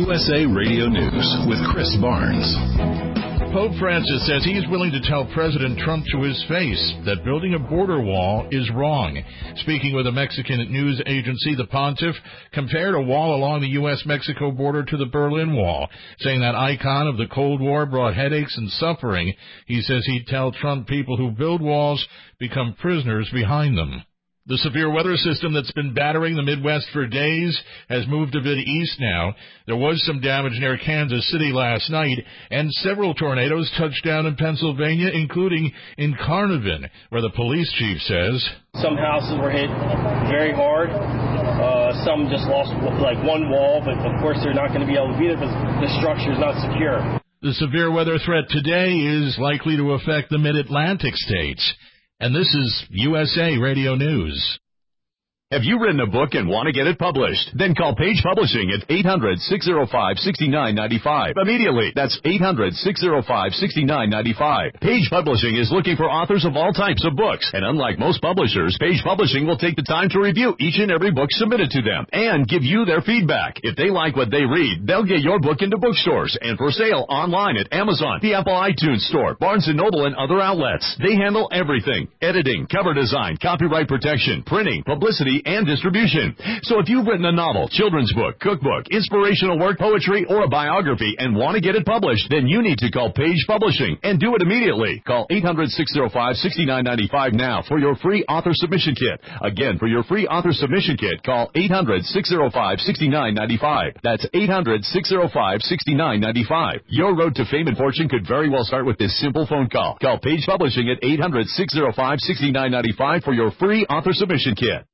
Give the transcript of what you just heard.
USA Radio News with Chris Barnes. Pope Francis says he's willing to tell President Trump to his face that building a border wall is wrong. Speaking with a Mexican news agency, the pontiff compared a wall along the U.S.-Mexico border to the Berlin Wall, saying that icon of the Cold War brought headaches and suffering. He says he'd tell Trump people who build walls become prisoners behind them. The severe weather system that's been battering the Midwest for days has moved a bit east now. There was some damage near Kansas City last night, and several tornadoes touched down in Pennsylvania, including in Carnarvon, where the police chief says some houses were hit very hard. Some just lost like one wall, but of course they're not going to be able to be there because the structure is not secure. The severe weather threat today is likely to affect the mid-Atlantic states. And this is USA Radio News. Have you written a book and want to get it published? Then call Page Publishing at 800-605-6995. Immediately. That's 800-605-6995. Page Publishing is looking for authors of all types of books. And unlike most publishers, Page Publishing will take the time to review each and every book submitted to them and give you their feedback. If they like what they read, they'll get your book into bookstores and for sale online at Amazon, the Apple iTunes Store, Barnes & Noble, and other outlets. They handle everything: editing, cover design, copyright protection, printing, publicity, and distribution. So if you've written a novel, children's book, cookbook, inspirational work, poetry, or a biography and want to get it published, then you need to call Page Publishing and do it immediately. Call 800-605-6995 now for your free author submission kit. Again, for your free author submission kit, call 800-605-6995. That's 800-605-6995. Your road to fame and fortune could very well start with this simple phone call. Call Page Publishing at 800-605-6995 for your free author submission kit.